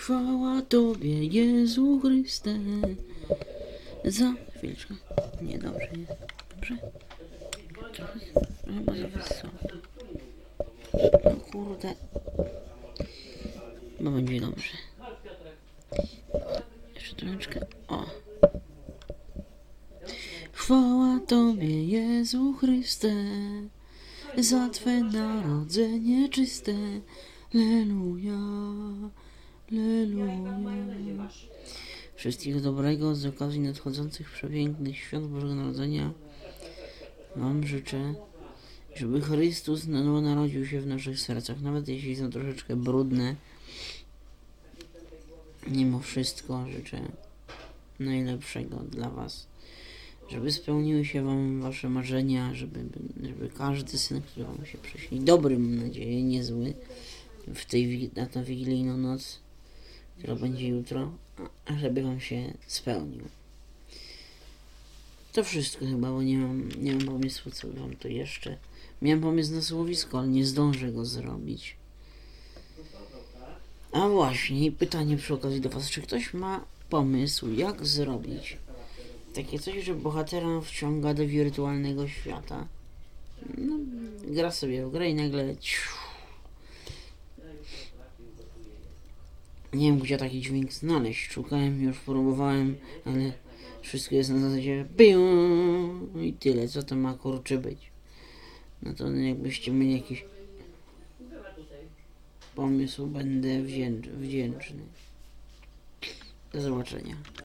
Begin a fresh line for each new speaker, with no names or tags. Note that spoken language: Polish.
Chwała Tobie, Jezu Chryste. Za chwileczkę. Nie, dobrze, nie. Dobrze? Trochę chyba za wysoko. No kurde. Bo będzie dobrze. Jeszcze troszeczkę. O. Chwała Tobie, Jezu Chryste, za Twe narodzenie czyste. Leluja, leluja. Wszystkiego dobrego z okazji nadchodzących przepięknych świąt Bożego Narodzenia Wam życzę, żeby Chrystus na nowo narodził się w naszych sercach, nawet jeśli są troszeczkę brudne. Mimo wszystko życzę najlepszego dla Was, żeby spełniły się Wam Wasze marzenia, żeby każdy syn, który Wam się przyśni, dobry, mam nadzieję, niezły, na tę wigilijną noc, która będzie jutro, żeby Wam się spełnił. To wszystko chyba, bo nie mam pomysłu, co Wam to jeszcze. Miałem pomysł na słowisko, ale nie zdążę go zrobić. A właśnie, pytanie przy okazji do Was, czy ktoś ma pomysł, jak zrobić takie coś, że bohatera wciąga do wirtualnego świata? No, gra sobie w grę i nagle nie wiem, gdzie taki dźwięk znaleźć. Szukałem, już próbowałem, ale wszystko jest na zasadzie i tyle. Co to ma kurczę być? No to jakbyście mieli jakiś pomysł, będę wdzięczny. Do zobaczenia.